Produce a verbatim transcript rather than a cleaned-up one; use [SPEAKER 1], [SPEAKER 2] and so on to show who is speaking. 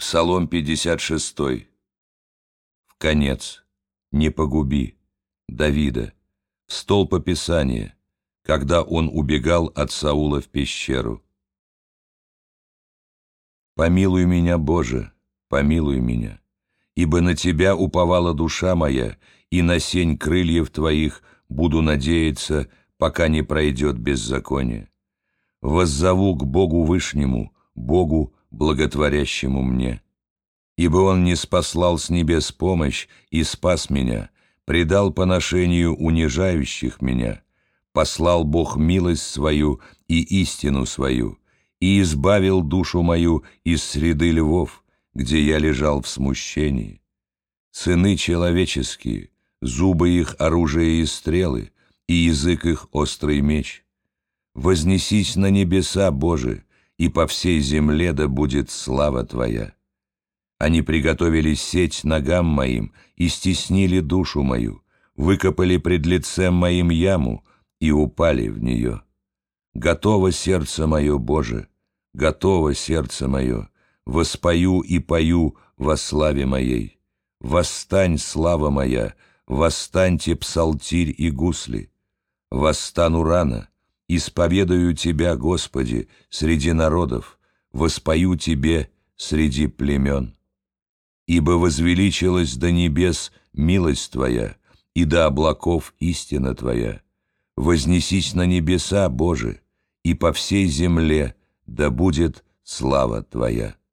[SPEAKER 1] Псалом пятьдесят шесть. В конец, не погуби, Давида, в столпа Писания, когда он убегал от Саула в пещеру. Помилуй меня, Боже, помилуй меня, ибо на Тебя уповала душа моя, и на сень крыльев Твоих буду надеяться, пока не пройдет беззаконие. Воззову к Богу Вышнему, Богу, благотворящему мне. Ибо Он не спаслал с небес помощь и спас меня, предал поношению унижающих меня, послал Бог милость свою и истину свою, и избавил душу мою из среды львов, где я лежал в смущении. Сыны человеческие, зубы их оружие и стрелы, и язык их острый меч. Вознесись на небеса, Боже, и по всей земле да будет слава Твоя. Они приготовили сеть ногам моим и стеснили душу мою, выкопали пред лицем моим яму и упали в нее. Готово сердце мое, Боже, готово сердце мое, воспою и пою во славе моей. Восстань, слава моя, восстаньте псалтирь и гусли. Восстану рано, исповедую Тебя, Господи, среди народов, воспою Тебе среди племен. Ибо возвеличилась до небес милость Твоя, и до облаков истина Твоя. Вознесись на небеса, Боже, и по всей земле да будет слава Твоя.